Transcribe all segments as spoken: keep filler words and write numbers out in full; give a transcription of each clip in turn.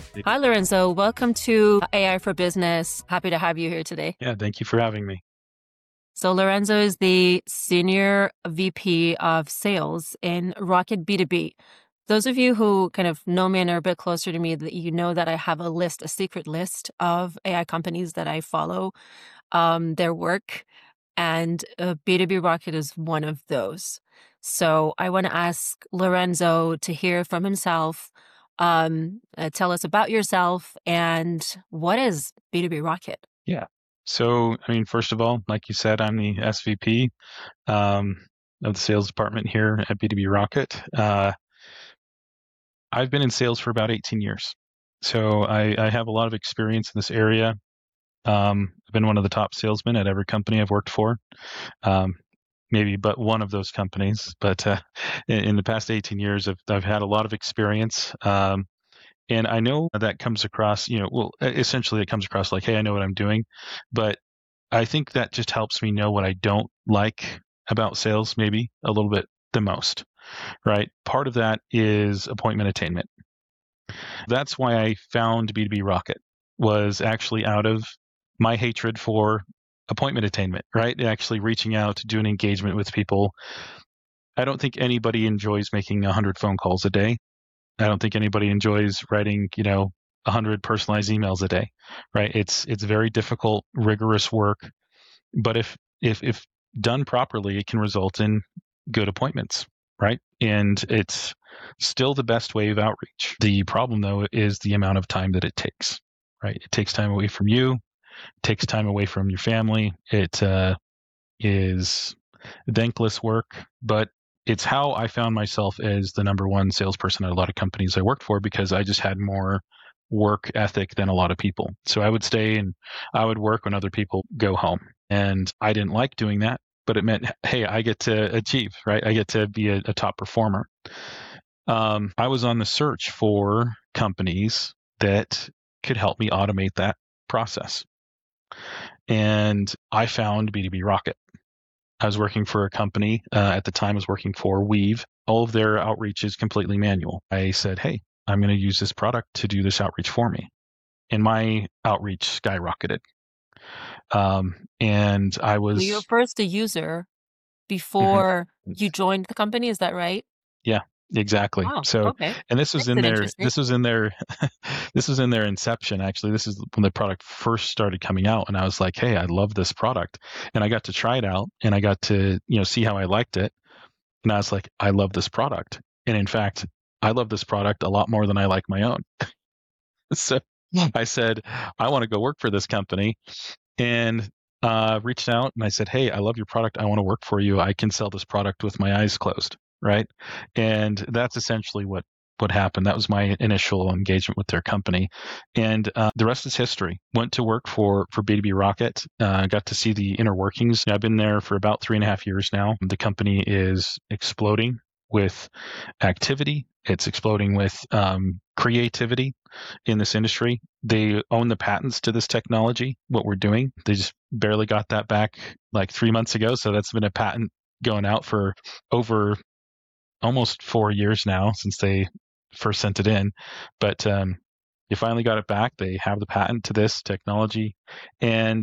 Hi, Lorenzo. Welcome to A I for Business. Happy to have you here today. Yeah, thank you for having me. So Lorenzo is the Senior V P of Sales in Rocket B two B. Those of you who kind of know me and are a bit closer to me, that you know that I have a list, a secret list of A I companies that I follow, um, their work, and uh, B two B Rocket is one of those. So I want to ask Lorenzo to hear from himself. Um, uh, tell us about yourself and what is B two B Rocket? Yeah. So, I mean, first of all, like you said, I'm the S V P um, of the sales department here at B two B Rocket. Uh, I've been in sales for about eighteen years. So I, I have a lot of experience in this area. Um, I've been one of the top salesmen at every company I've worked for. Um, maybe but one of those companies. But uh, in, in the past eighteen years, I've, I've had a lot of experience. Um, and I know that comes across, you know, well, essentially it comes across like, hey, I know what I'm doing. But I think that just helps me know what I don't like about sales, maybe a little bit the most, right? Part of that is appointment attainment. That's why I found B two B Rocket, was actually out of my hatred for appointment attainment, right? Actually reaching out, doing engagement with people. I don't think anybody enjoys making one hundred phone calls a day. I don't think anybody enjoys writing, you know, one hundred personalized emails a day, right? It's it's very difficult, rigorous work, but if if if done properly, it can result in good appointments, right? And it's still the best way of outreach. The problem, though, is the amount of time that it takes, right? It takes time away from you, it takes time away from your family. It uh, is thankless work, but it's how I found myself as the number one salesperson at a lot of companies I worked for, because I just had more work ethic than a lot of people. So I would stay and I would work when other people go home. And I didn't like doing that, but it meant, hey, I get to achieve, right? I get to be a, a top performer. Um, I was on the search for companies that could help me automate that process. And I found B two B Rocket. I was working for a company uh, at the time. I was working for Weave. All of their outreach is completely manual. I said, hey, I'm going to use this product to do this outreach for me. And my outreach skyrocketed. Um, and I So you're was, first a user mhm, before you joined the company, is that right? yeah, exactly. Wow. So, Okay. and this was Makes in it their, interesting. this was in their, this was in their inception. Actually, this is when the product first started coming out. And I was like, hey, I love this product. And I got to try it out and I got to, you know, see how I liked it. And I was like, I love this product. And in fact, I love this product a lot more than I like my own. So I said, I want to go work for this company, and uh, reached out and I said, hey, I love your product. I want to work for you. I can sell this product with my eyes closed. Right. And that's essentially what, what happened. That was my initial engagement with their company. And uh, the rest is history. Went to work for, for B two B Rocket, uh, got to see the inner workings. I've been there for about three and a half years now. The company is exploding with activity. It's exploding with um, creativity in this industry. They own the patents to this technology, what we're doing. They just barely got that back like three months ago. So that's been a patent going out for over almost four years now since they first sent it in. But um, they finally got it back. They have the patent to this technology, and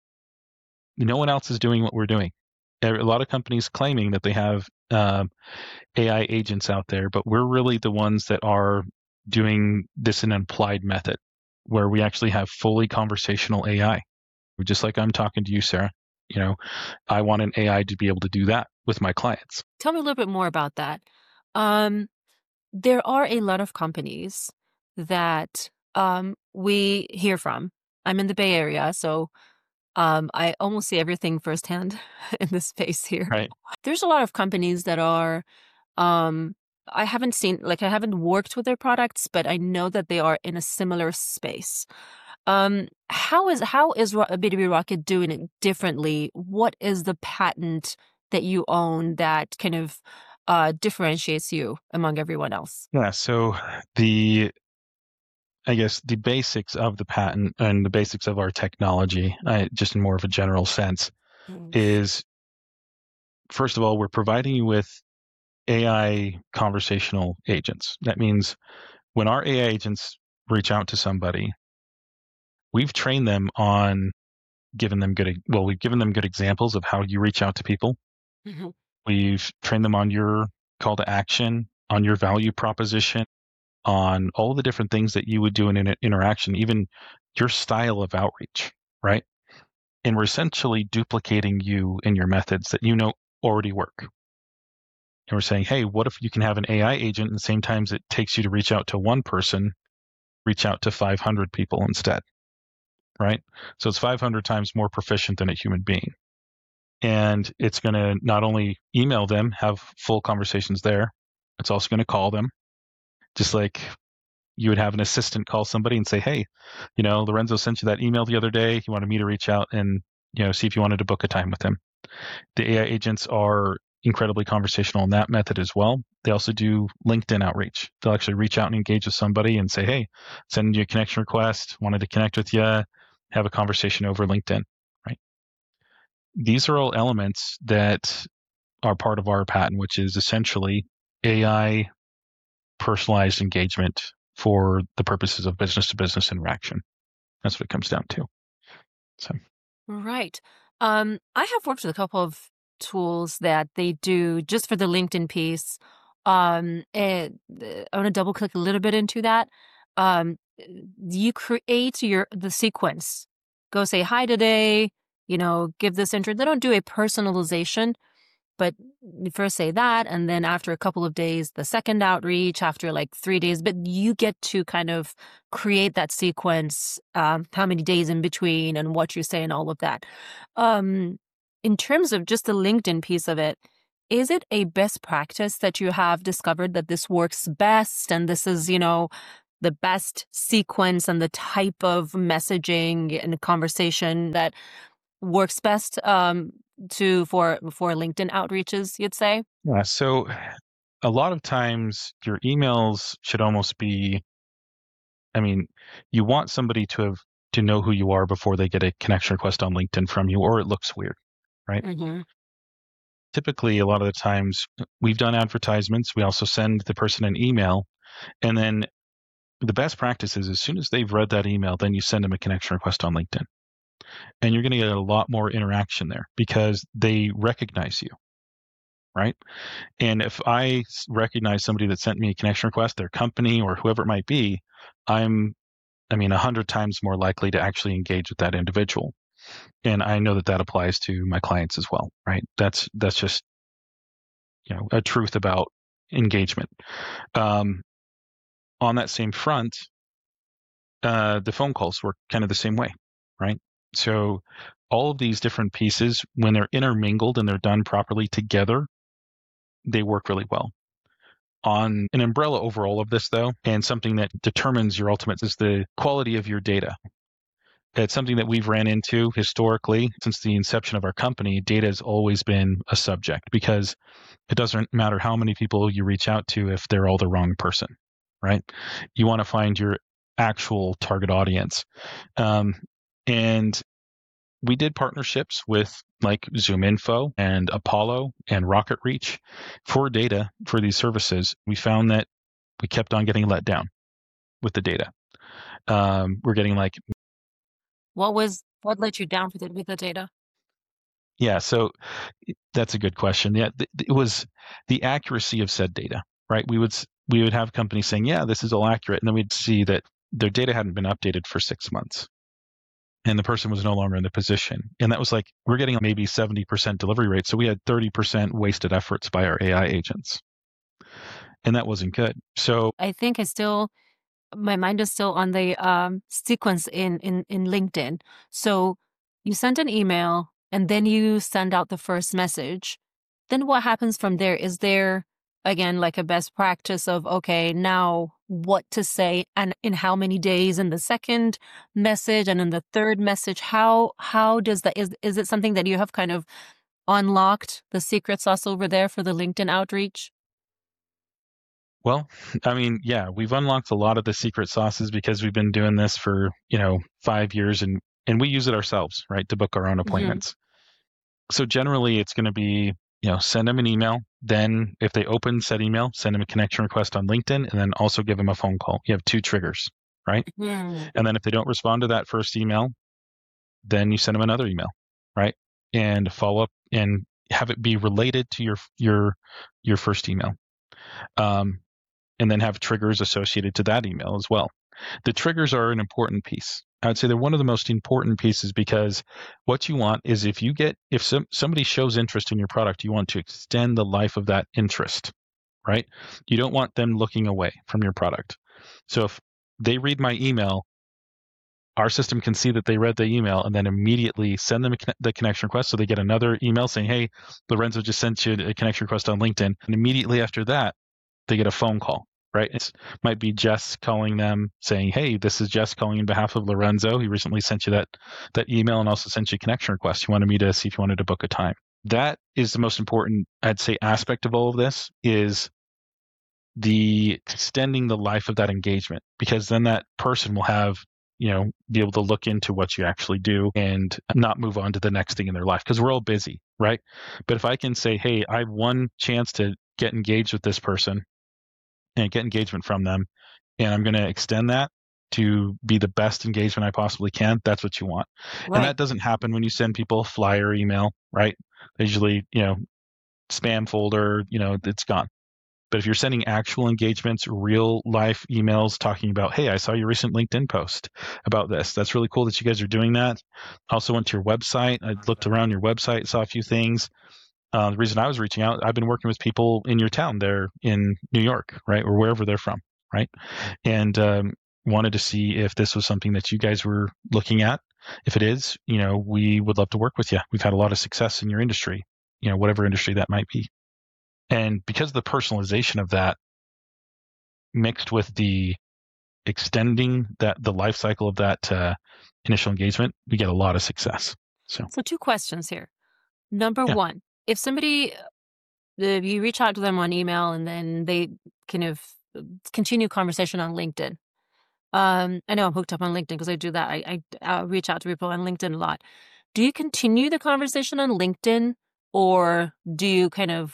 no one else is doing what we're doing. A lot of companies claiming that they have um, A I agents out there, but we're really the ones that are doing this in an applied method where we actually have fully conversational A I. Just like I'm talking to you, Sarah. You know, I want an A I to be able to do that with my clients. Tell me a little bit more about that. Um, there are a lot of companies that um, we hear from. I'm in the Bay Area, so um, I almost see everything firsthand in this space here. Right. There's a lot of companies that are, um, I haven't seen, like, I haven't worked with their products, but I know that they are in a similar space. Um, how is how is Ro- B two B Rocket doing it differently? What is the patent that you own that kind of uh, differentiates you among everyone else? Yeah. So the, I guess the basics of the patent and the basics of our technology, I, just in more of a general sense, Mm. is first of all, we're providing you with A I conversational agents. That means when our A I agents reach out to somebody, we've trained them on giving them good, well, we've given them good examples of how you reach out to people. Mm-hmm. We've trained them on your call to action, on your value proposition, on all the different things that you would do in an interaction, even your style of outreach, right? And we're essentially duplicating you and your methods that you know already work. And we're saying, hey, what if you can have an A I agent at the same time as it takes you to reach out to one person, reach out to five hundred people instead, right? So it's five hundred times more proficient than a human being. And it's going to not only email them, have full conversations there, it's also going to call them. Just like you would have an assistant call somebody and say, hey, you know, Lorenzo sent you that email the other day. He wanted me to reach out and, you know, see if you wanted to book a time with him. The A I agents are incredibly conversational in that method as well. They also do LinkedIn outreach. They'll actually reach out and engage with somebody and say, hey, send you a connection request, wanted to connect with you, have a conversation over LinkedIn, right? These are all elements that are part of our patent, which is essentially A I personalized engagement for the purposes of business-to-business interaction. That's what it comes down to. So, right. Um, I have worked with a couple of tools that they do just for the LinkedIn piece. Um, and I want to double click a little bit into that. Um, you create your the sequence. Go say hi today. You know, give this intro. They don't do a personalization. But you first say that, and then after a couple of days, the second outreach, after like three days, but you get to kind of create that sequence, um, how many days in between and what you say and all of that. Um, in terms of just the LinkedIn piece of it, is it a best practice that you have discovered that this works best and this is, you know, the best sequence and the type of messaging and conversation that works best um, to for for LinkedIn outreaches, you'd say? Yeah. So a lot of times your emails should almost be, I mean, you want somebody to have to know who you are before they get a connection request on LinkedIn from you, or it looks weird, right? Mm-hmm. Typically, a lot of the times we've done advertisements. We also send the person an email, and then the best practice is as soon as they've read that email, then you send them a connection request on LinkedIn. And you're going to get a lot more interaction there because they recognize you, right? And if I recognize somebody that sent me a connection request, their company or whoever it might be, I'm, I mean, a hundred times more likely to actually engage with that individual. And I know that that applies to my clients as well, right? That's that's just, you know, a truth about engagement. Um, on that same front, uh, the phone calls work kind of the same way, right? So all of these different pieces, when they're intermingled and they're done properly together, they work really well. On an umbrella over all of this, though, and something that determines your ultimate is the quality of your data. It's something that we've ran into historically since the inception of our company. Data has always been a subject because it doesn't matter how many people you reach out to if they're all the wrong person, right? You want to find your actual target audience. Um, and we did partnerships with like ZoomInfo and Apollo and RocketReach for data for these services. We found that we kept on getting let down with the data. Um, we're getting like, what was what let you down with the, with the data? Yeah, so that's a good question. Yeah, th- it was the accuracy of said data, right? We would we would have companies saying, "Yeah, this is all accurate," and then we'd see that their data hadn't been updated for six months. And the person was no longer in the position. And that was like, we're getting maybe seventy percent delivery rate. So we had thirty percent wasted efforts by our A I agents. And that wasn't good. So I think I still, my mind is still on the um, sequence in, in, in LinkedIn. So you sent an email and then you send out the first message. Then what happens from there? Is there, again, like a best practice of, okay, now what to say and in how many days in the second message and in the third message? How how does that, is, is it something that you have kind of unlocked the secret sauce over there for the LinkedIn outreach? Well, I mean, yeah, we've unlocked a lot of the secret sauces because we've been doing this for, you know, five years and, and we use it ourselves, right, to book our own appointments. Mm-hmm. So generally it's going to be, you know, send them an email. Then if they open said email, send them a connection request on LinkedIn and then also give them a phone call. You have two triggers, right? Mm. And then if they don't respond to that first email, then you send them another email, right? And follow up and have it be related to your your your first email. Um, and then have triggers associated to that email as well. The triggers are an important piece. I would say they're one of the most important pieces because what you want is if you get, if some, somebody shows interest in your product, you want to extend the life of that interest, right? You don't want them looking away from your product. So if they read my email, our system can see that they read the email and then immediately send them a, the connection request. So they get another email saying, hey, Lorenzo just sent you a connection request on LinkedIn. And immediately after that, they get a phone call, right? It might be Jess calling them saying, hey, this is Jess calling on behalf of Lorenzo. He recently sent you that, that email and also sent you a connection request. He wanted me to see if you wanted to book a time. That is the most important, I'd say, aspect of all of this is the extending the life of that engagement, because then that person will have, you know, be able to look into what you actually do and not move on to the next thing in their life because we're all busy, right? But if I can say, hey, I have one chance to get engaged with this person and get engagement from them, and I'm going to extend that to be the best engagement I possibly can, that's what you want. Right. And that doesn't happen when you send people a flyer email, right? They usually, you know, spam folder, you know, it's gone. But if you're sending actual engagements, real life emails talking about, hey, I saw your recent LinkedIn post about this. That's really cool that you guys are doing that. Also went to your website. I looked around your website, saw a few things. Uh, the reason I was reaching out, I've been working with people in your town there in New York, right? Or wherever they're from, right? And um, wanted to see if this was something that you guys were looking at. If it is, you know, we would love to work with you. We've had a lot of success in your industry, you know, whatever industry that might be. And because of the personalization of that mixed with the extending that the life cycle of that uh, initial engagement, we get a lot of success. So, So two questions here. Number yeah. one, if somebody, uh, you reach out to them on email and then they kind of continue conversation on LinkedIn. Um, I know I'm hooked up on LinkedIn because I do that. I, I I reach out to people on LinkedIn a lot. Do you continue the conversation on LinkedIn, or do you kind of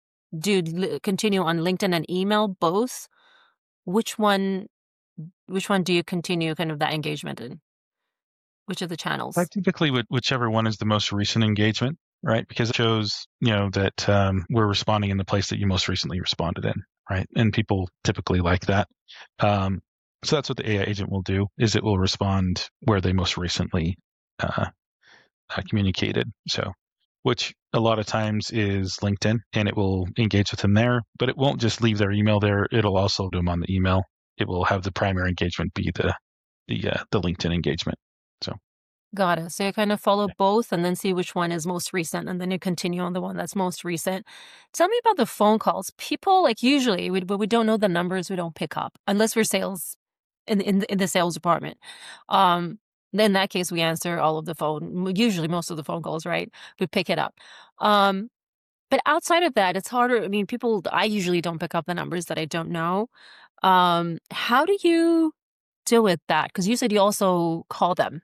do li- continue on LinkedIn and email both? Which one? Which one do you continue kind of that engagement in? Which of the I channels? typically would whichever one is the most recent engagement, right? Because it shows, you know, that um, we're responding in the place that you most recently responded in, right? And people typically like that. Um, so that's what the A I agent will do, is it will respond where they most recently uh, uh, communicated. So, which a lot of times is LinkedIn, and it will engage with them there, but it won't just leave their email there. It'll also do them on the email. It will have the primary engagement be the the uh, the LinkedIn engagement. So. Got it. So you kind of follow Yeah. both and then see which one is most recent, and then you continue on the one that's most recent. Tell me about the phone calls. People, like, usually, we, when we don't know the numbers, we don't pick up unless we're sales in in the, in the sales department. Um, in that case, we answer all of the phone, usually most of the phone calls, right? We pick it up. Um, but outside of that, it's harder. I mean, people, I usually don't pick up the numbers that I don't know. Um, how do you deal with that? Because you said you also call them.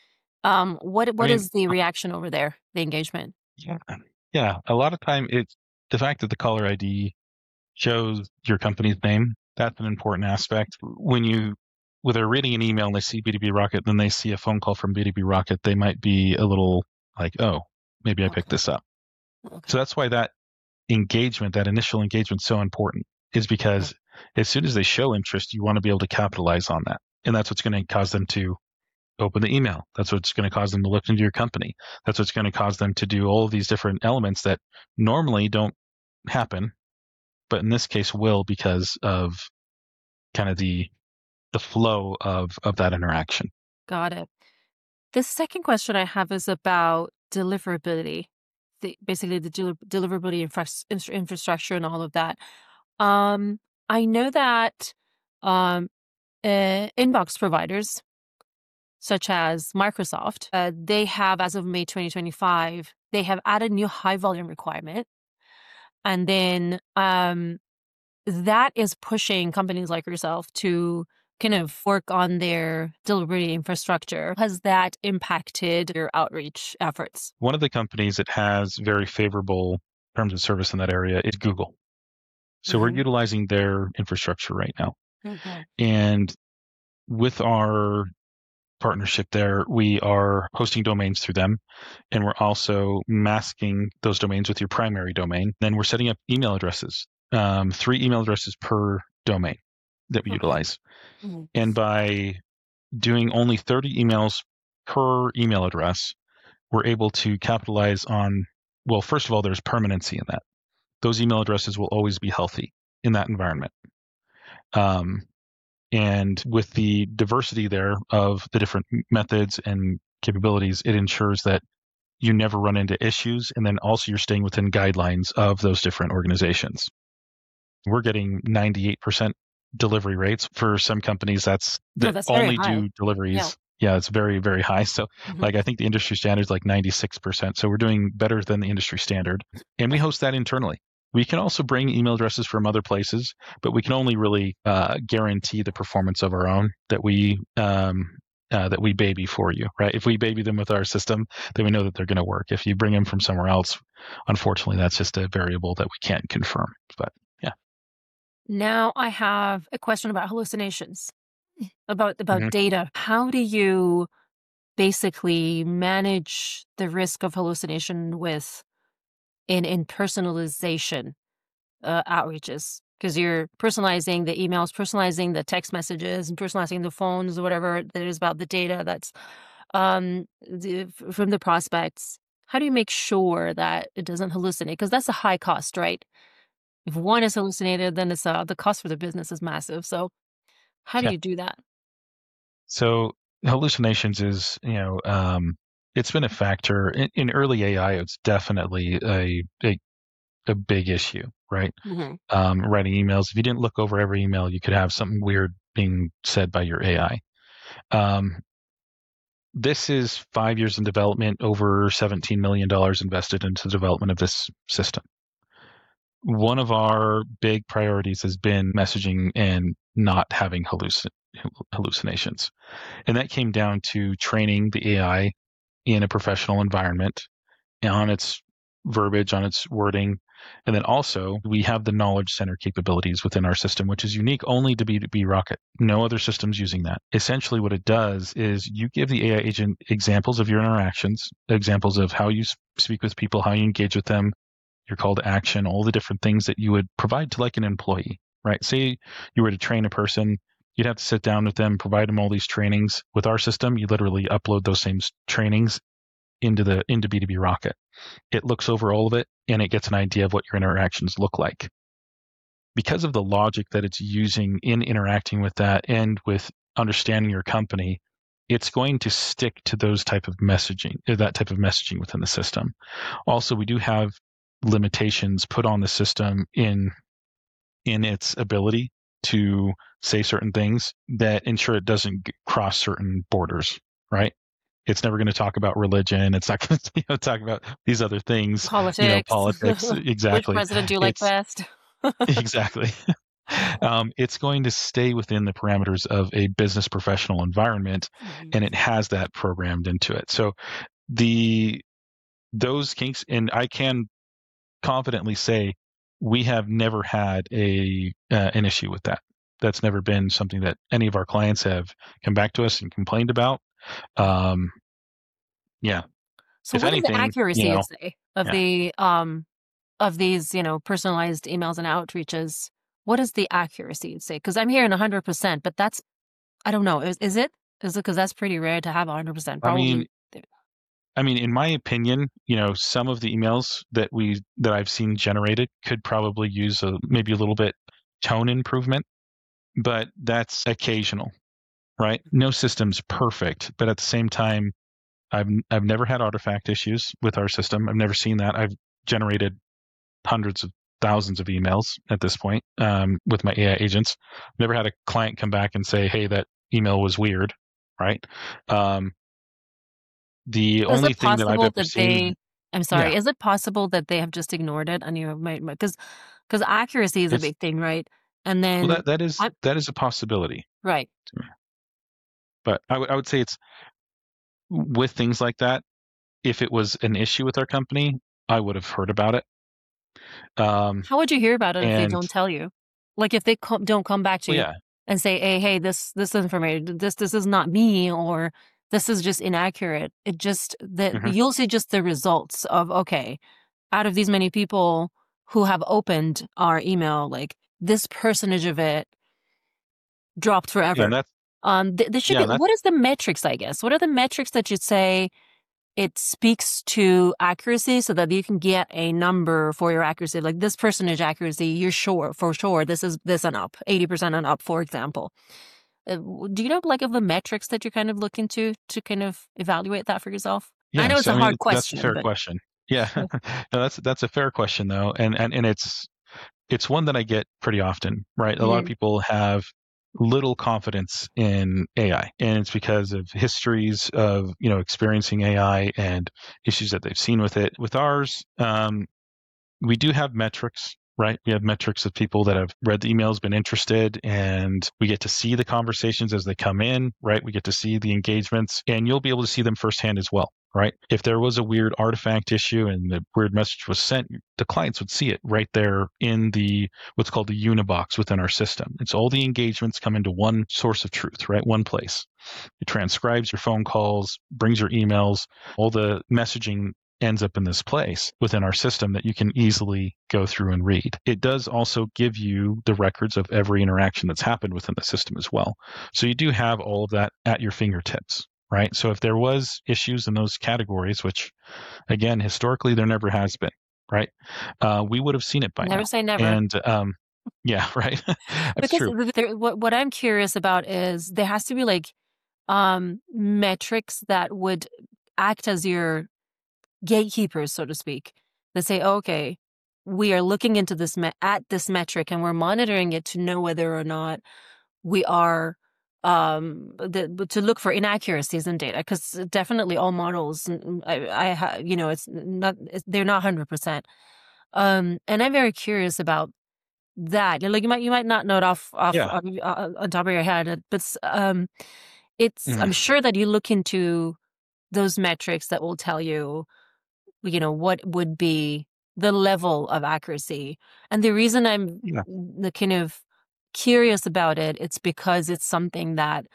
Um, what I what mean, is the reaction over there, the engagement? yeah, yeah. A lot of time, it's the fact that the caller I D shows your company's name. That's an important aspect. When you, when they're reading an email and they see B two B Rocket, then they see a phone call from B two B Rocket, they might be a little like, oh, maybe I picked Okay. this up. So Okay. that's why that engagement, that initial engagement, is so important. Is because as soon as they show interest, you want to be able to capitalize on that, and that's what's going to cause them to open the email. That's what's going to cause them to look into your company. That's what's going to cause them to do all of these different elements that normally don't happen, but in this case will, because of kind of the the flow of of that interaction. Got it. The second question I have is about deliverability, the, basically the del- deliverability infra- infra- infrastructure and all of that. Um, I know that um, uh, inbox providers such as Microsoft, uh, they have, as of May twenty twenty-five, they have added new high volume requirement, and then um, that is pushing companies like yourself to kind of work on their delivery infrastructure. Has that impacted your outreach efforts? One of the companies that has very favorable terms of service in that area is Google. So we're Mm-hmm. utilizing their infrastructure right now. Mm-hmm. And with our partnership there, we are hosting domains through them, and we're also masking those domains with your primary domain. Then we're setting up email addresses, um, three email addresses per domain that we Okay. utilize. Mm-hmm. And by doing only thirty emails per email address, we're able to capitalize on, well, first of all, there's permanency in that. Those email addresses will always be healthy in that environment. Um, and with the diversity there of the different methods and capabilities, it ensures that you never run into issues. And then also you're staying within guidelines of those different organizations. We're getting ninety-eight percent delivery rates. For some companies that's No, that that's very only high. do deliveries. Yeah. Yeah, it's very, very high. So Mm-hmm. like I think the industry standard is like ninety-six percent. So we're doing better than the industry standard. And we host that internally. We can also bring email addresses from other places, but we can only really uh, guarantee the performance of our own that we um, uh, that we baby for you, right? If we baby them with our system, then we know that they're going to work. If you bring them from somewhere else, unfortunately, that's just a variable that we can't confirm. But yeah. Now I have a question about hallucinations, about about Mhm. data. How do you basically manage the risk of hallucination with in in personalization uh, outreaches? Because you're personalizing the emails, personalizing the text messages, and personalizing the phones or whatever that is about the data that's um, the, f- from the prospects. How do you make sure that it doesn't hallucinate? Because that's a high cost, right? If one is hallucinated, then it's uh, the cost for the business is massive. So how do Yeah. you do that? So hallucinations is, you know, um, it's been a factor in, in early A I. It's definitely a, a a big issue, right? Hmm. Um, writing emails. If you didn't look over every email, you could have something weird being said by your A I. Um, this is five years in development, over seventeen million dollars invested into the development of this system. One of our big priorities has been messaging and not having hallucin- hallucinations. And that came down to training the A I in a professional environment on its verbiage, on its wording. And then also, we have the knowledge center capabilities within our system, which is unique only to B two B Rocket. No other system's using that. Essentially, what it does is you give the A I agent examples of your interactions, examples of how you speak with people, how you engage with them, your call to action, all the different things that you would provide to like an employee, right? Say you were to train a person, you'd have to sit down with them, provide them all these trainings. With our system, you literally upload those same trainings into the into B two B Rocket. It looks over all of it and it gets an idea of what your interactions look like. Because of the logic that it's using in interacting with that and with understanding your company, it's going to stick to those type of messaging, that type of messaging within the system. Also, we do have limitations put on the system in in its ability to say certain things that ensure it doesn't cross certain borders, right? It's never going to talk about religion. It's not going to you know, talk about these other things, you know, Politics. politics. Which Exactly. president do you like It's best? exactly. Um, it's going to stay within the parameters of a business professional environment, Mhm. and it has that programmed into it. So the those kinks, and I can confidently say we have never had a uh, an issue with that. That's never been something that any of our clients have come back to us and complained about. Um, yeah, So if what is the anything, you accuracy of know, say of yeah. the um of these, you know, personalized emails and outreaches? What is the accuracy you'd say? Because I'm hearing one hundred percent, but that's I don't know. Is is it? Is it because that's pretty rare to have one hundred percent? I mean, Probably. th- I mean, in my opinion, you know, some of the emails that we that I've seen generated could probably use a maybe a little bit tone improvement, but that's occasional, right? No system's perfect, but at the same time, I've I've never had artifact issues with our system. I've never seen that. I've generated hundreds of thousands of emails at this point um, with my A I agents. Never had a client come back and say, "Hey, that email was weird," right? Um, the Is only it thing that I've possible ever that seen, they? I'm yeah, sorry. Is it possible that they have just ignored it? And you might because because accuracy is a it's big thing, right? And well then that that is I that is a possibility, right. but I would I would say it's with things like that. If it was an issue with our company, I would have heard about it. Um, How would you hear about it if they and don't tell you? Like if they co- don't come back to well, you? yeah. and say, hey, hey, this this information, this this is not me, or this is just inaccurate. It just that hmm you'll see just the results of, okay, out of these many people who have opened our email, like this percentage of it dropped Yeah, and forever. that's Um, th- there should yeah, be, and that's what is the metrics, I guess? What are the metrics that you'd say it speaks to accuracy so that you can get a number for your accuracy? Like this percentage accuracy, you're sure, for sure, this is this and up, eighty percent and up, for example. Uh, do you know like of the metrics that you're kind of looking to to kind of evaluate that for yourself? I know it's yes. a I mean, hard it's, that's a question, fair but question. Yeah, no, that's that's a fair question though, and and and it's it's one that I get pretty often, right? A lot of mm-hmm. people have little confidence in A I, and it's because of histories of, you know, experiencing A I and issues that they've seen with it. With ours, um, we do have metrics, right? We have metrics of people that have read the emails, been interested, and we get to see the conversations as they come in, right? We get to see the engagements, and you'll be able to see them firsthand as well, right? If there was a weird artifact issue and the weird message was sent, the clients would see it right there in the what's called the Unibox within our system. It's all the engagements come into one source of truth, right? One place. It transcribes your phone calls, brings your emails, all the messaging ends up in this place within our system that you can easily go through and read. It does also give you the records of every interaction that's happened within the system as well. So you do have all of that at your fingertips, right? So if there was issues in those categories, which again, historically there never has been, right? Uh, we would have seen it by Never now. say never. And um, yeah, right. That's Because true. there, what what I'm curious about is there has to be like um metrics that would act as your gatekeepers, so to speak, that say, oh, okay, we are looking into this me- at this metric and we're monitoring it to know whether or not we are um the, to look for inaccuracies in data, because definitely all models, I, I ha, you know, it's not it's, they're not one hundred percent. Um, and I'm very curious about that. Like you might you might not know it off off Yeah. on, uh, on top of your head, but um, it's I'm Mhm. sure that you look into those metrics that will tell you, you know, what would be the level of accuracy. And the reason I'm Yeah. the kind of curious about it, it's because it's something that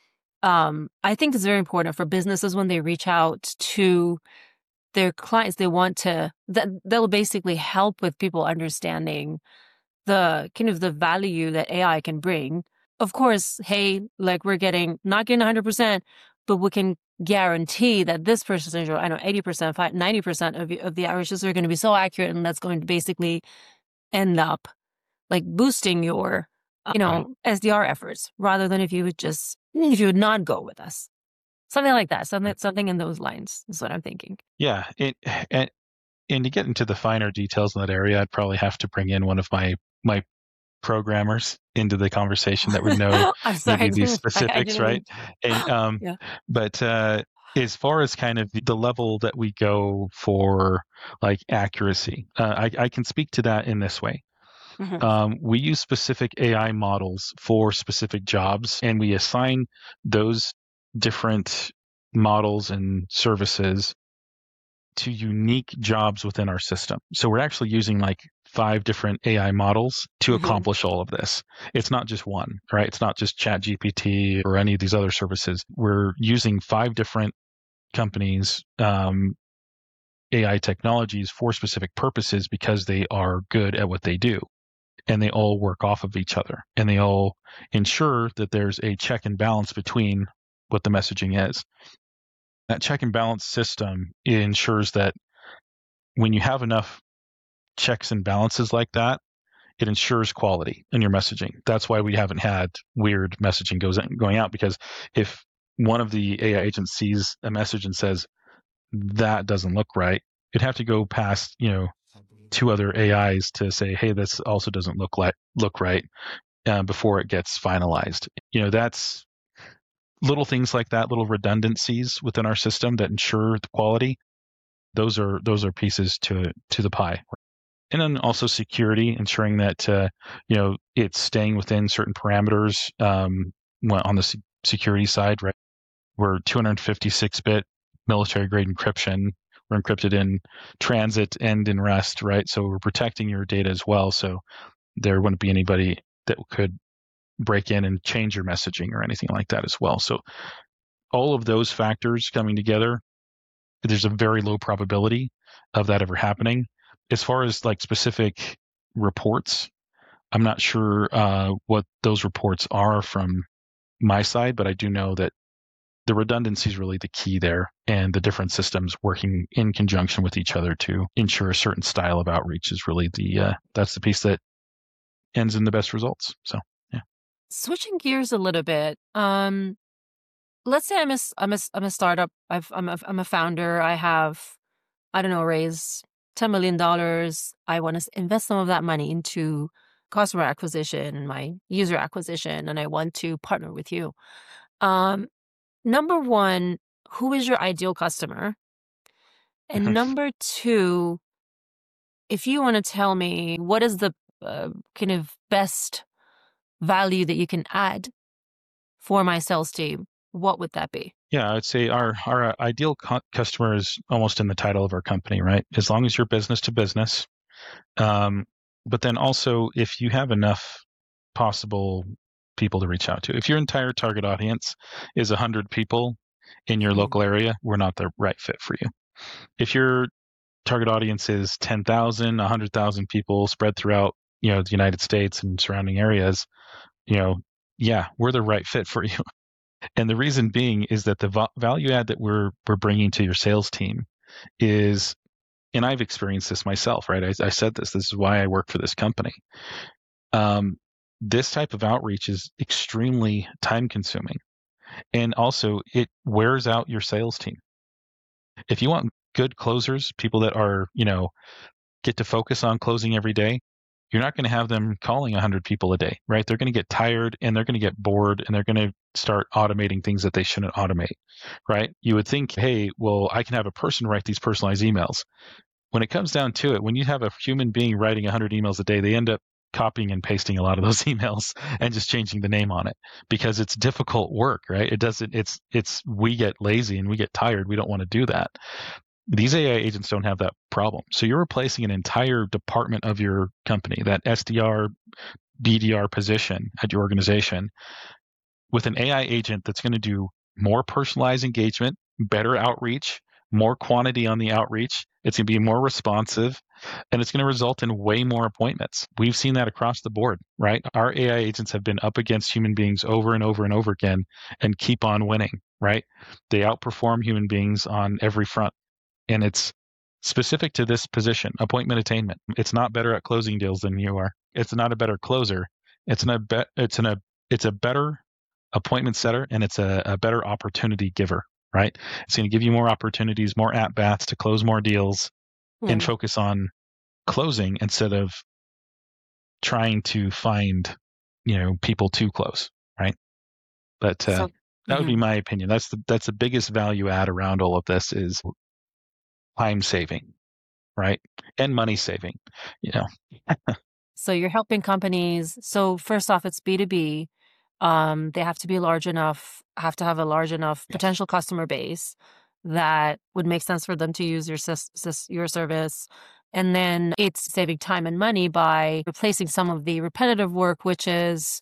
um, I think is very important for businesses when they reach out to their clients. They want to that they'll basically help with people understanding the kind of the value that A I can bring. Of course, hey, like we're getting not getting one hundred percent, but we can guarantee that this percentage, or I don't know, eighty percent, ninety percent of, of the averages are going to be so accurate, and that's going to basically end up like boosting your, uh, you Right. know, S D R efforts, rather than if you would just, if you would not go with us. Something like that. Something, something in those lines is what I'm thinking. Yeah. It, and and to get into the finer details in that area, I'd probably have to bring in one of my my programmers into the conversation that would know I'm sorry, I maybe these didn't, I, I specifics, didn't right? mean. And um, Yeah. but uh, as far as kind of the level that we go for like accuracy, uh, I, I can speak to that in this way. Hmm. Um, we use specific A I models for specific jobs, and we assign those different models and services to unique jobs within our system. So we're actually using like five different A I models to Hmm. accomplish all of this. It's not just one, right? It's not just ChatGPT or any of these other services. We're using five different companies, um, A I technologies for specific purposes because they are good at what they do. And they all work off of each other. And they all ensure that there's a check and balance between what the messaging is. That check and balance system ensures that when you have enough checks and balances like that, it ensures quality in your messaging. That's why we haven't had weird messaging goes going out, because if one of the A I agents sees a message and says that doesn't look right, it'd have to go past, you know, two other A Is to say, hey, this also doesn't look like look right, uh, before it gets finalized. You know, that's little things like that, little redundancies within our system that ensure the quality. Those are those are pieces to to the pie. And then also security, ensuring that uh, you know it's staying within certain parameters, um, on the security side. Right, we're two fifty-six bit military grade encryption. We're encrypted in transit and in rest. Right, so we're protecting your data as well. So there wouldn't be anybody that could break in and change your messaging or anything like that as well. So all of those factors coming together, there's a very low probability of that ever happening. As far as like specific reports, I'm not sure uh, what those reports are from my side, but I do know that the redundancy is really the key there, and the different systems working in conjunction with each other to ensure a certain style of outreach is really the uh, that's the piece that ends in the best results. So yeah. Switching gears a little bit, um, let's say I'm a, s- I'm a, s- I'm a startup. I've, I'm a, I'm a founder. I have, I don't know, raise ten million dollars. I want to invest some of that money into customer acquisition and my user acquisition, and I want to partner with you. Um, number one, who is your ideal customer? And number two, if you want to tell me what is the uh, kind of best value that you can add for my sales team, what would that be? Yeah, I'd say our our ideal cu- customer is almost in the title of our company, right? As long as you're business to business. Um, but then also, if you have enough possible people to reach out to, if your entire target audience is one hundred people in your Hmm. local area, we're not the right fit for you. If your target audience is ten thousand, one hundred thousand people spread throughout, you know, the United States and surrounding areas, you know, yeah, we're the right fit for you. And the reason being is that the vo- value add that we're we're bringing to your sales team is, and I've experienced this myself, right? I, I said this. This is why I work for this company. Um, this type of outreach is extremely time consuming, and also it wears out your sales team. If you want good closers, people that are, you know, get to focus on closing every day, you're not going to have them calling one hundred people a day, right? They're going to get tired and they're going to get bored and they're going to start automating things that they shouldn't automate, right? You would think, hey, well, I can have a person write these personalized emails. When it comes down to it, when you have a human being writing one hundred emails a day, they end up copying and pasting a lot of those emails and just changing the name on it because it's difficult work, right? It doesn't, it's, it's, we get lazy and we get tired. We don't want to do that. These A I agents don't have that problem. So you're replacing an entire department of your company, that S D R, B D R position at your organization, with an A I agent that's going to do more personalized engagement, better outreach, more quantity on the outreach. It's going to be more responsive, and it's going to result in way more appointments. We've seen that across the board, right? Our A I agents have been up against human beings over and over and over again and keep on winning, right? They outperform human beings on every front. And it's specific to this position, appointment attainment. It's not better at closing deals than you are. It's not a better closer. It's an a be- it's an a it's a better appointment setter, and it's a, a better opportunity giver, right? It's going to give you more opportunities, more at bats to close more deals and Hmm. focus on closing instead of trying to find, you know, people to close, right? But uh, So, that would be mhm. my opinion. That's the that's the biggest value add around all of this is time saving, right? And money saving, you know. So you're helping companies. So first off, it's B two B. Um, they have to be large enough, have to have a large enough Yes. potential customer base that would make sense for them to use your sys- sys- your service. And then it's saving time and money by replacing some of the repetitive work, which is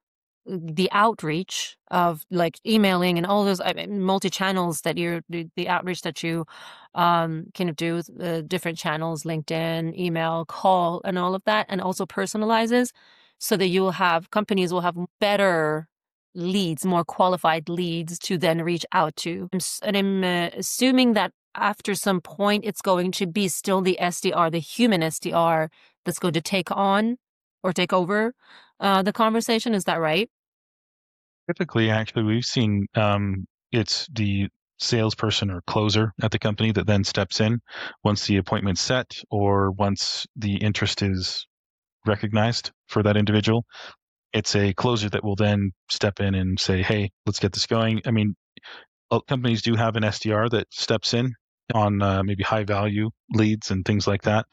the outreach of like emailing and all those I mean, multi-channels that you're the, the outreach that you um kind of do, uh, different channels, LinkedIn, email, call, and all of that, and also personalizes so that you will have companies will have better leads, more qualified leads to then reach out to. I'm s- and I'm uh, assuming that after some point it's going to be still the S D R, the human S D R, that's going to take on or take over uh, the conversation. Is that right? Typically, actually, we've seen um, it's the salesperson or closer at the company that then steps in once the appointment's set or once the interest is recognized for that individual. It's a closer that will then step in and say, hey, let's get this going. I mean, uh, companies do have an S D R that steps in on uh, maybe high value leads and things like that.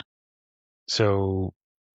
So,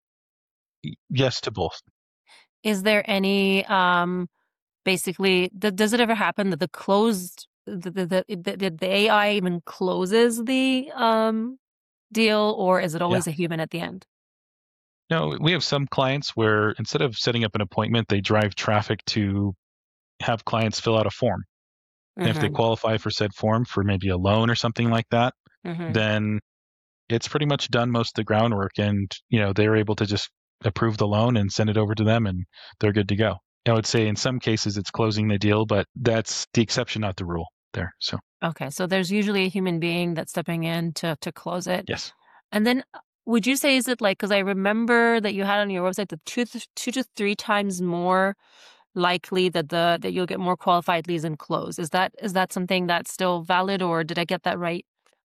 y- yes to both. Is there any um basically th- does it ever happen that the closed the the, the the the A I even closes the um deal, or is it Yeah. always a human at the end? No, we have some clients where instead of setting up an appointment, they drive traffic to have clients fill out a form. And if they Mm-hmm. qualify for said form for maybe a loan or something like that, Mm-hmm. then it's pretty much done most of the groundwork. And, you know, they're able to just approve the loan and send it over to them and they're good to go. I would say in some cases it's closing the deal, but that's the exception, not the rule there. So, Okay, so there's usually a human being that's stepping in to to close it. yes. And then uh, would you say, is it like, because I remember that you had on your website the two, th- two to three times more likely that the that you'll get more qualified leads and close. Is that is that something that's still valid, or did I get that right?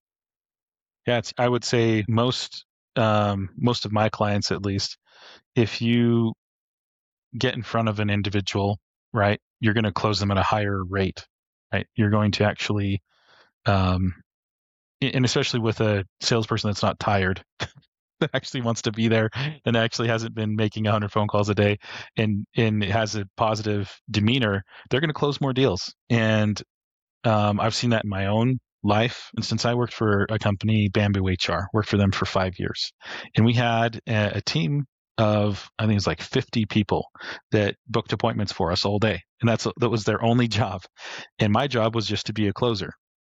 Yeah, it's, I would say most um, most of my clients, at least, if you get in front of an individual, right, you're going to close them at a higher rate, right? You're going to actually, um, and especially with a salesperson that's not tired, that actually wants to be there and actually hasn't been making one hundred phone calls a day and and has a positive demeanor, they're going to close more deals. And um, I've seen that in my own life. And since I worked for a company, Bamboo H R, worked for them for five years, and we had a, a team of, I think it's like fifty people that booked appointments for us all day, and that's that was their only job. And my job was just to be a closer.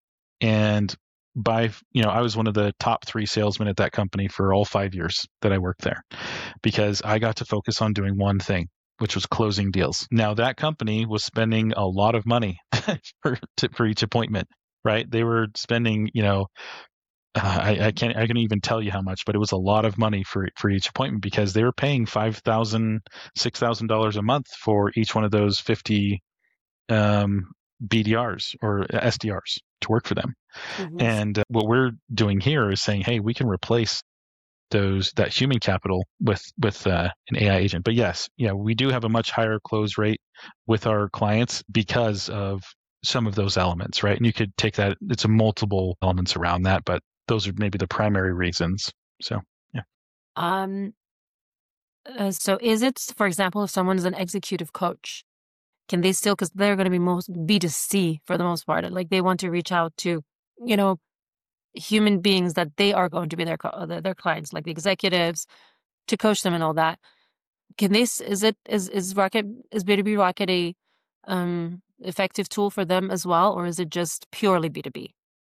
And by, you know, I was one of the top three salesmen at that company for all five years that I worked there because I got to focus on doing one thing, which was closing deals. Now that company was spending a lot of money for to, for each appointment, right? They were spending, you know, uh, I, I can't I can even tell you how much, but it was a lot of money for for each appointment because they were paying five thousand, six thousand dollars a month for each one of those fifty um, B D Rs or S D Rs to work for them. Mm-hmm. And uh, what we're doing here is saying, hey, we can replace those that human capital with with uh, an A I agent. But yes, yeah, we do have a much higher close rate with our clients because of some of those elements, right? And you could take that; it's a multiple elements around that, but those are maybe the primary reasons. So yeah, Um. uh, so is it, for example, if someone's an executive coach, can they still, because they're going to be most B two C for the most part, like they want to reach out to, you know, human beings that they are going to be their co- uh, their, their clients, like the executives, to coach them and all that. Can this is it is is Rocket is B two B Rocket a um effective tool for them as well, or is it just purely B two B?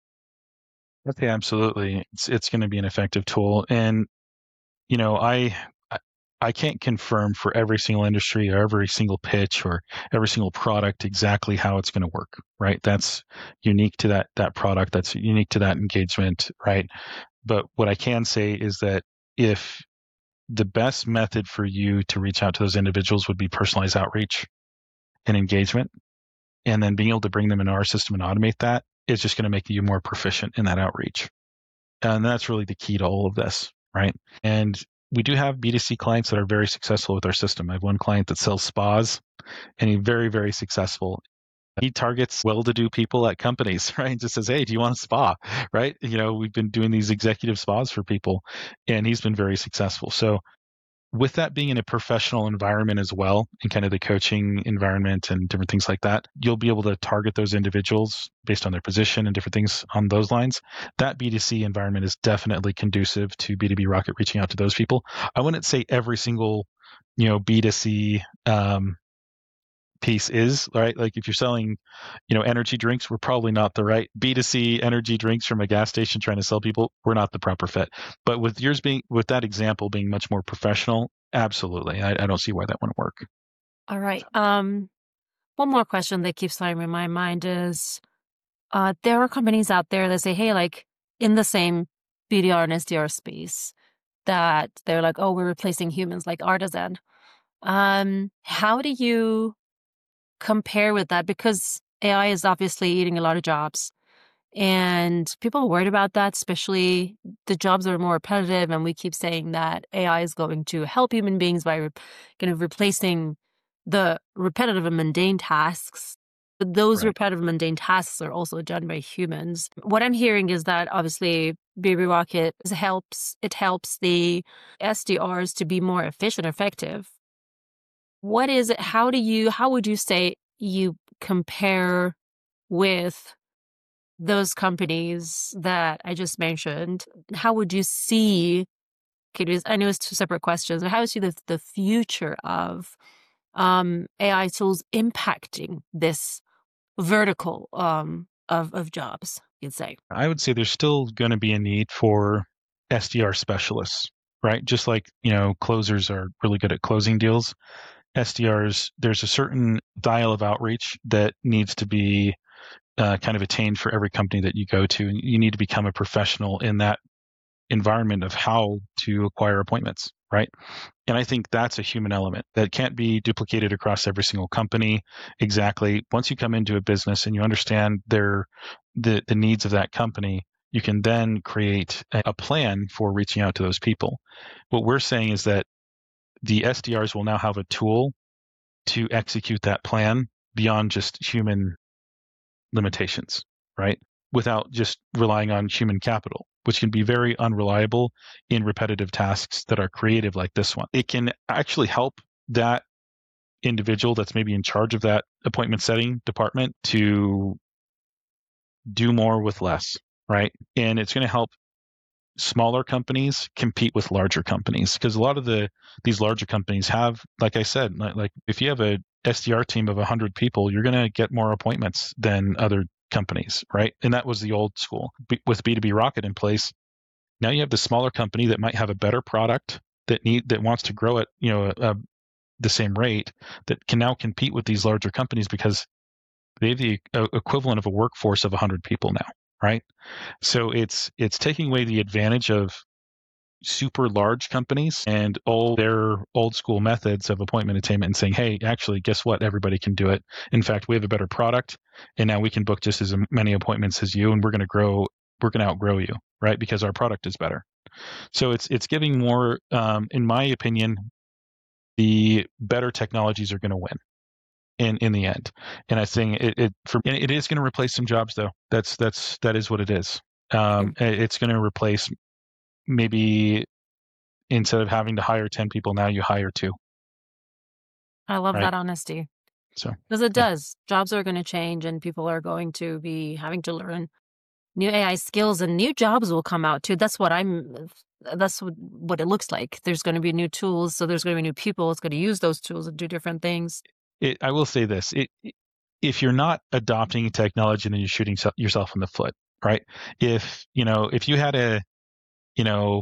okay, absolutely, it's it's going to be an effective tool, and you know, I I I can't confirm for every single industry or every single pitch or every single product exactly how it's going to work, right? That's unique to that that product. That's unique to that engagement, right? But what I can say is that if the best method for you to reach out to those individuals would be personalized outreach and engagement, and then being able to bring them into our system and automate that is just going to make you more proficient in that outreach. And that's really the key to all of this, right? And we do have B two C clients that are very successful with our system. I have one client that sells spas and he's very, very successful. He targets well-to-do people at companies, right? Just says, hey, do you want a spa? Right? You know, we've been doing these executive spas for people and he's been very successful. So with that being in a professional environment as well, and kind of the coaching environment and different things like that, you'll be able to target those individuals based on their position and different things on those lines. That B two C environment is definitely conducive to B two B Rocket reaching out to those people. I wouldn't say every single, you know, B two C um, piece is right. Like if you're selling, you know, energy drinks, we're probably not the right B two C energy drinks from a gas station trying to sell people. We're not the proper fit. But with yours being, with that example being much more professional, absolutely. I, I don't see why that wouldn't work. All right. Um, one more question that keeps flying in my mind is, uh, there are companies out there that say, hey, like in the same B D R and S D R space, that they're like, oh, we're replacing humans, like Artisan. Um, how do you compare with that? Because A I is obviously eating a lot of jobs. And people are worried about that, especially the jobs that are more repetitive. And we keep saying that A I is going to help human beings by re- kind of replacing the repetitive and mundane tasks. But those Right. repetitive and mundane tasks are also done by humans. What I'm hearing is that obviously Baby Rocket helps, it helps the S D Rs to be more efficient, effective. What is it? How do you, how would you say you compare with those companies that I just mentioned? How would you see could you, I know it's two separate questions, but how do you see the, the future of um, A I tools impacting this vertical um, of, of jobs, you'd say? I would say there's still going to be a need for S D R specialists, right? Just like, you know, closers are really good at closing deals. S D Rs, there's a certain dial of outreach that needs to be uh, kind of attained for every company that you go to. And you need to become a professional in that environment of how to acquire appointments, right? And I think that's a human element that can't be duplicated across every single company. Exactly. Once you come into a business and you understand their the the needs of that company, you can then create a plan for reaching out to those people. What we're saying is that the S D Rs will now have a tool to execute that plan beyond just human limitations, right? Without just relying on human capital, which can be very unreliable in repetitive tasks that are creative like this one. It can actually help that individual that's maybe in charge of that appointment setting department to do more with less, right? And it's going to help smaller companies compete with larger companies because a lot of the these larger companies have, like I said, like, like if you have a S D R team of one hundred people, you're going to get more appointments than other companies, right? And that was the old school. B- with B two B Rocket in place, now you have the smaller company that might have a better product that need that wants to grow at, you know, uh, the same rate, that can now compete with these larger companies because they have the uh, equivalent of a workforce of one hundred people now, right? So it's it's taking away the advantage of super large companies and all their old school methods of appointment attainment and saying, hey, actually, guess what? Everybody can do it. In fact, we have a better product, and now we can book just as many appointments as you, and we're going to grow, we're going to outgrow you, right? Because our product is better. So it's it's giving more, um, in my opinion, the better technologies are going to win in in the end. And I think it it for it is going to replace some jobs though. That's that's that is what it is. Um, it's going to replace maybe instead of having to hire ten people, now you hire two. I love right? that honesty. So Because it yeah. does. Jobs are going to change and people are going to be having to learn new A I skills and new jobs will come out too. That's what I'm, that's what, what it looks like. There's going to be new tools. So there's going to be new people. It's going to use those tools and do different things. It, I will say this. It, if you're not adopting technology, then you're shooting yourself in the foot, right? If, you know, if you had a, you know,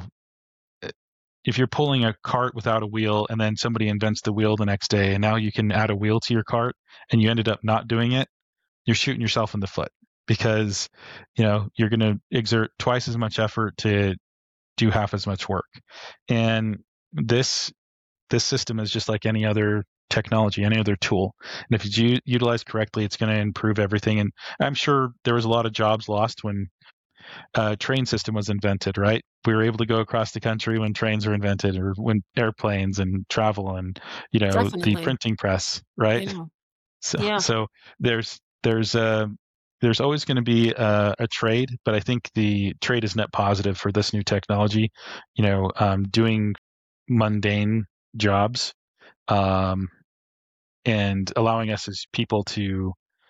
if you're pulling a cart without a wheel and then somebody invents the wheel the next day and now you can add a wheel to your cart and you ended up not doing it, you're shooting yourself in the foot because, you know, you're going to exert twice as much effort to do half as much work. And this, this system is just like any other technology, any other tool. And if it's u- utilized correctly, it's going to improve everything. And I'm sure there was a lot of jobs lost when uh, train system was invented, right? We were able to go across the country when trains were invented, or when airplanes and travel, and you know the Definitely. printing press, right? Yeah. So, Yeah. so there's there's uh, there's always going to be a, a trade, but I think the trade is net positive for this new technology. You know, um, doing mundane jobs, um, and allowing us as people to,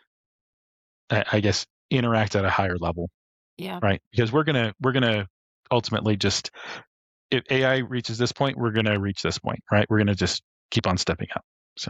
I, I guess, interact at a higher level. Yeah. Right. Because we're going to, we're going to ultimately just, if A I reaches this point, we're going to reach this point, right? We're going to just keep on stepping up. So,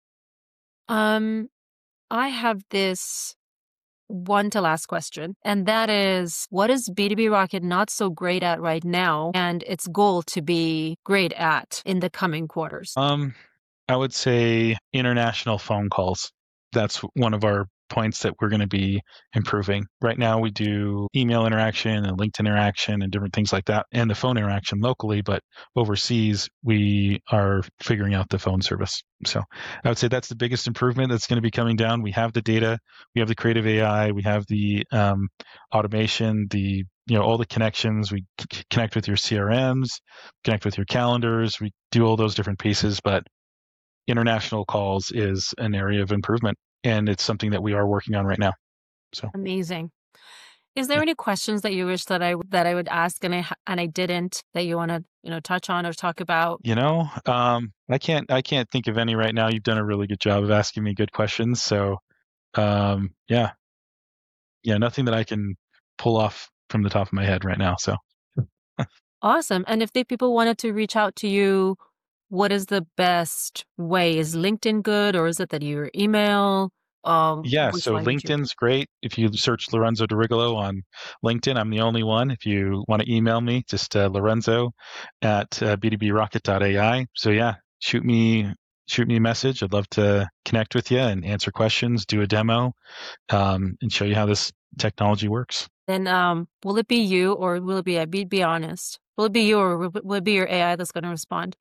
Um, I have this one to last question, and that is, what is B two B Rocket not so great at right now and its goal to be great at in the coming quarters? um, I would say international phone calls. That's one of our points that we're going to be improving. Right now, we do email interaction and LinkedIn interaction and different things like that, and the phone interaction locally, but overseas, we are figuring out the phone service. So I would say that's the biggest improvement that's going to be coming down. We have the data, we have the creative A I, we have the um, automation, the you know all the connections. We c- connect with your C R Ms, connect with your calendars. We do all those different pieces, but international calls is an area of improvement, and it's something that we are working on right now. So Amazing. Is there yeah. any questions that you wish that I that I would ask and I ha- and I didn't, that you want to, you know, touch on or talk about? You know, um, I can't I can't think of any right now. You've done a really good job of asking me good questions. So um, yeah, yeah, nothing that I can pull off from the top of my head right now. So Awesome. And if the people wanted to reach out to you, what is the best way? Is LinkedIn good, or is it that your email? Um, Yeah, which so way would you? LinkedIn's great. If you search Lorenzo DeRigolo on LinkedIn, I'm the only one. If you want to email me, just uh, Lorenzo at uh, b two b rocket dot a i. So yeah, shoot me shoot me a message. I'd love to connect with you and answer questions, do a demo, um, and show you how this technology works. Then, um, will it be you, or will it be? Be be honest. Will it be you, or will will it be your A I that's going to respond?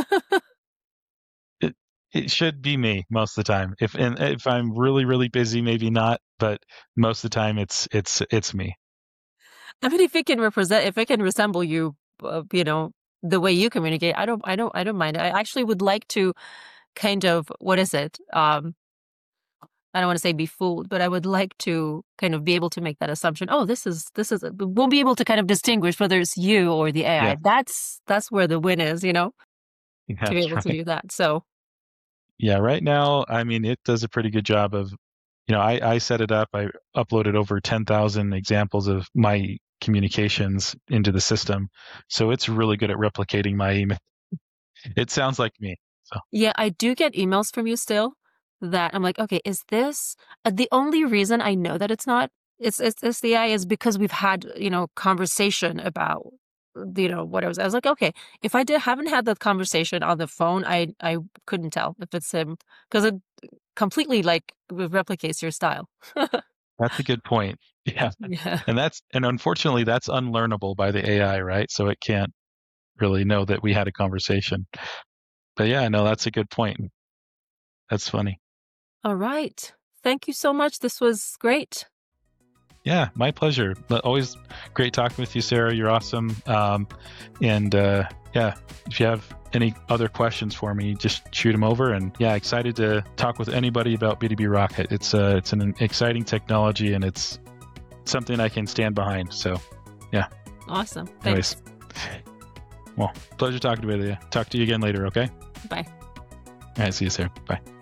It it should be me most of the time. If and if I'm really really busy, maybe not, but most of the time it's it's it's me. I mean, if it can represent, if it can resemble you, uh, you know, the way you communicate, I don't, I don't, I don't mind. I actually would like to kind of, what is it? Um, I don't want to say be fooled, but I would like to kind of be able to make that assumption. Oh, this is, this is, we'll be able to kind of distinguish whether it's you or the A I. Yeah, That's, that's where the win is, you know, to be that's able to right. do that. So, Yeah, right now, I mean, it does a pretty good job of, you know, I, I set it up. I uploaded over ten thousand examples of my communications into the system. So it's really good at replicating my email. It sounds like me. So yeah, I do get emails from you still that I'm like, okay, is this uh, the only reason I know that it's not, it's, it's, it's the A I is because we've had, you know, conversation about, you know, what I was, I was like, okay, if I did, haven't had that conversation on the phone, I, I couldn't tell if it's him because it completely like replicates your style. that's a good point. Yeah. Yeah. And that's, and unfortunately, that's unlearnable by the A I, right? So it can't really know that we had a conversation. But yeah, no, that's a good point. That's funny. All right. Thank you so much. This was great. Yeah, my pleasure. But always great talking with you, Sarah. You're awesome. Um, and uh, yeah, if you have any other questions for me, just shoot them over. And yeah, excited to talk with anybody about B two B Rocket. It's uh, it's an exciting technology, and it's something I can stand behind. So yeah. Awesome. Anyways, Thanks. well, pleasure talking with you. Talk to you again later. Okay. Bye. All right. See you, Sarah. Bye.